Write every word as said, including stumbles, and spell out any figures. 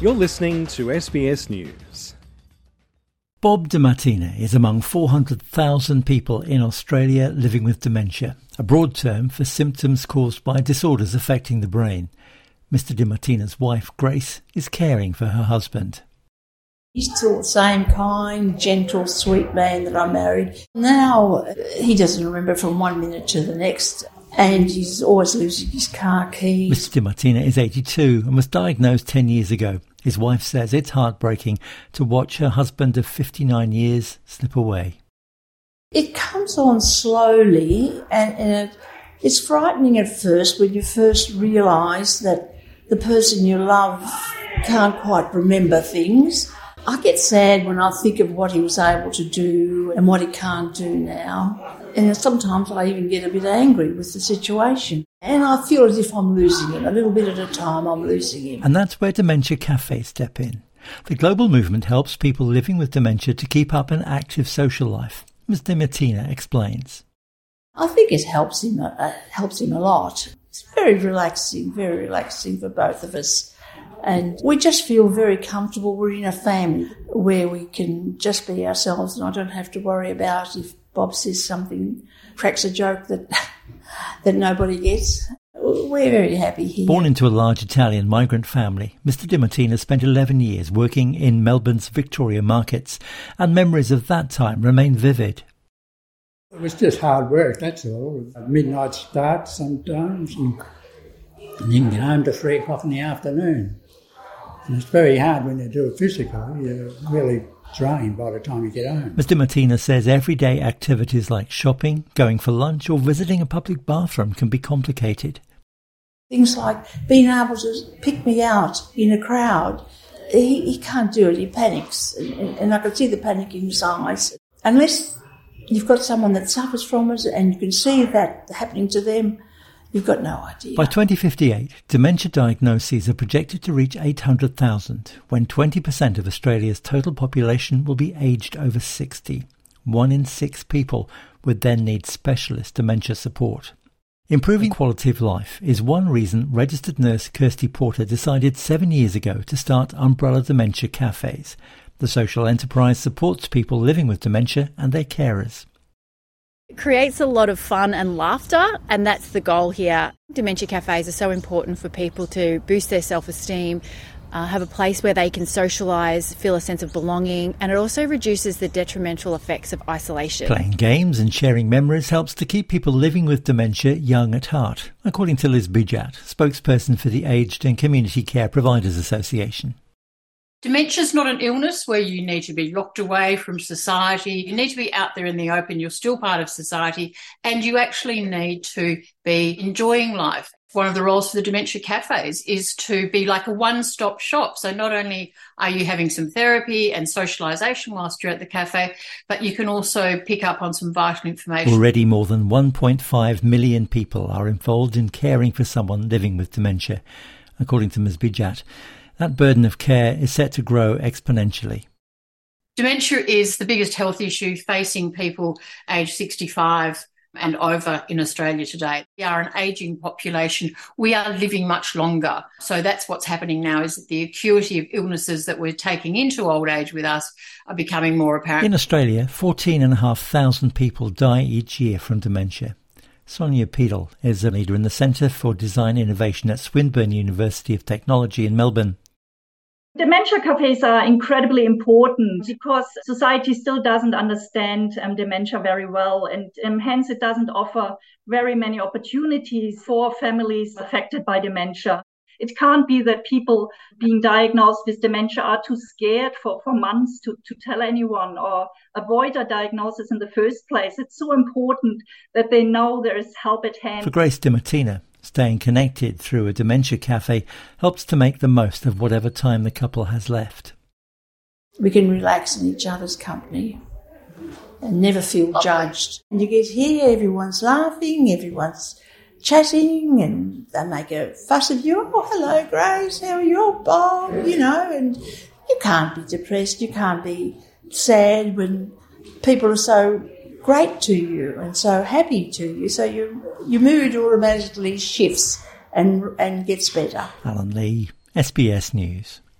You're listening to S B S News. Bob DiMartina is among four hundred thousand people in Australia living with dementia, a broad term for symptoms caused by disorders affecting the brain. Mister DiMartina's wife, Grace, is caring for her husband. He's still the same kind, gentle, sweet man that I married. Now he doesn't remember from one minute to the next, and he's always losing his car keys. Mister DiMartina is eighty-two and was diagnosed ten years ago. His wife says it's heartbreaking to watch her husband of fifty-nine years slip away. It comes on slowly, and, and it, it's frightening at first when you first realise that the person you love can't quite remember things. I get sad when I think of what he was able to do and what he can't do now. And sometimes I even get a bit angry with the situation. And I feel as if I'm losing him. A little bit at a time, I'm losing him. And that's where dementia cafes step in. The global movement helps people living with dementia to keep up an active social life. Miz DiMartina explains. I think it helps him, uh, helps him a lot. It's very relaxing, very relaxing for both of us. And we just feel very comfortable. We're in a family where we can just be ourselves, and I don't have to worry about if Bob says something, cracks a joke that that nobody gets. We're very happy here. Born into a large Italian migrant family, Mister DiMartina spent eleven years working in Melbourne's Victoria markets, and memories of that time remain vivid. It was just hard work, that's all. A midnight start sometimes, and then get home to three o'clock in the afternoon. And it's very hard when you do it physically. You're really drained by the time you get home. Mister DiMartina says everyday activities like shopping, going for lunch or visiting a public bathroom can be complicated. Things like being able to pick me out in a crowd. He, he can't do it, he panics. And, and I can see the panic in his eyes. Unless you've got someone that suffers from it and you can see that happening to them, you've got no idea. By twenty fifty-eight, dementia diagnoses are projected to reach eight hundred thousand, when twenty percent of Australia's total population will be aged over sixty. One in six people would then need specialist dementia support. Improving quality of life is one reason registered nurse Kirsty Porter decided seven years ago to start Umbrella Dementia Cafes. The social enterprise supports people living with dementia and their carers. It creates a lot of fun and laughter, and that's the goal here. Dementia cafes are so important for people to boost their self-esteem, uh, have a place where they can socialise, feel a sense of belonging, and it also reduces the detrimental effects of isolation. Playing games and sharing memories helps to keep people living with dementia young at heart, according to Liz Bijat, spokesperson for the Aged and Community Care Providers Association. Dementia is not an illness where you need to be locked away from society. You need to be out there in the open. You're still part of society, and you actually need to be enjoying life. One of the roles for the dementia cafes is to be like a one-stop shop. So not only are you having some therapy and socialisation whilst you're at the cafe, but you can also pick up on some vital information. Already more than one point five million people are involved in caring for someone living with dementia, according to Miz Bijat. That burden of care is set to grow exponentially. Dementia is the biggest health issue facing people aged sixty-five and over in Australia today. We are an ageing population. We are living much longer. So that's what's happening now, is that the acuity of illnesses that we're taking into old age with us are becoming more apparent. In Australia, fourteen and a half thousand people die each year from dementia. Sonia Peedle is a leader in the Centre for Design Innovation at Swinburne University of Technology in Melbourne. Dementia cafes are incredibly important because society still doesn't understand um, dementia very well, and um, hence it doesn't offer very many opportunities for families affected by dementia. It can't be that people being diagnosed with dementia are too scared for, for months to, to tell anyone or avoid a diagnosis in the first place. It's so important that they know there is help at hand. For Grace DiMartina, staying connected through a dementia cafe helps to make the most of whatever time the couple has left. We can relax in each other's company and never feel judged. And you get here, everyone's laughing, everyone's chatting, and they make a fuss of you. Oh, hello, Grace, how are you? Oh, Bob, you know, and you can't be depressed, you can't be sad when people are so great to you and so happy to you. So you, your mood automatically shifts and and gets better. Alan Lee, S B S News.